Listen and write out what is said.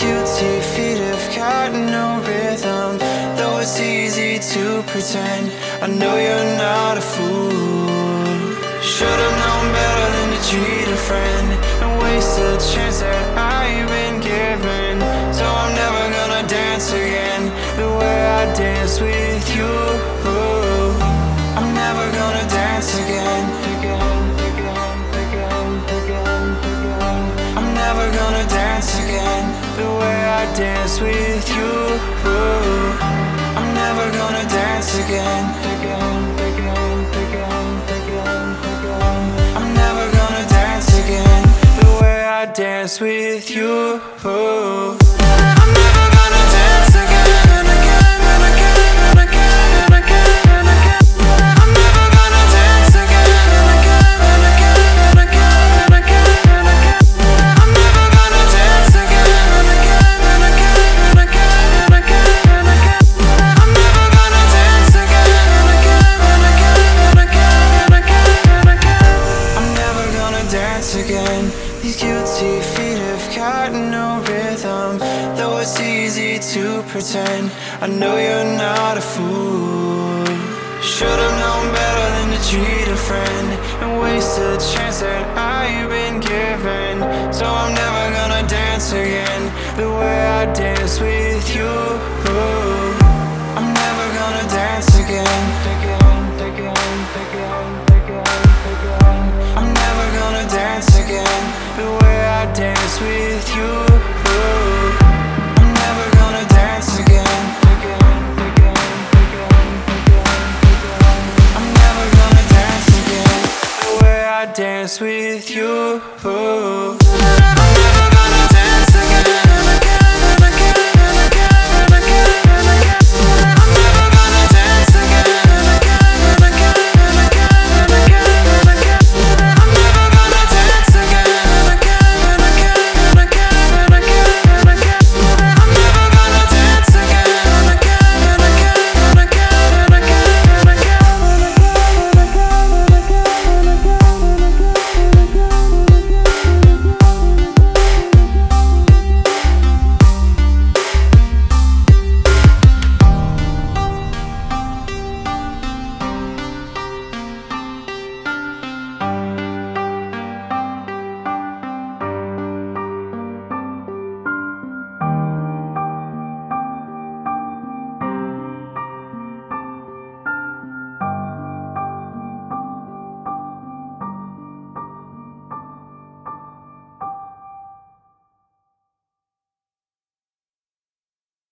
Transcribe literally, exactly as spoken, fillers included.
guilty feet have got no rhythm, though it's easy to pretend. I know you're not a fool. Should've known better than to treat a friend and waste a chance that I've been given. So I'm never gonna dance again the way I dance with you. I'm never gonna dance again. I'm never gonna dance again the way I dance with you. I'm never gonna dance again. I'm never gonna dance again the way I dance with you. I'm never gonna dance again and again and again and again and again and again. I'm never gonna dance again and again and again and again and again and again. I'm never gonna dance again and again and again and again and again and again. I'm never gonna dance again and again and again and again and again and again. I'm never gonna dance again. These guilty feet have got no rhythm, though it's easy to pretend. I know you're not a fool. Should've known better than to treat a friend and waste a chance that I've been given. So I'm never gonna dance again the way I dance with you.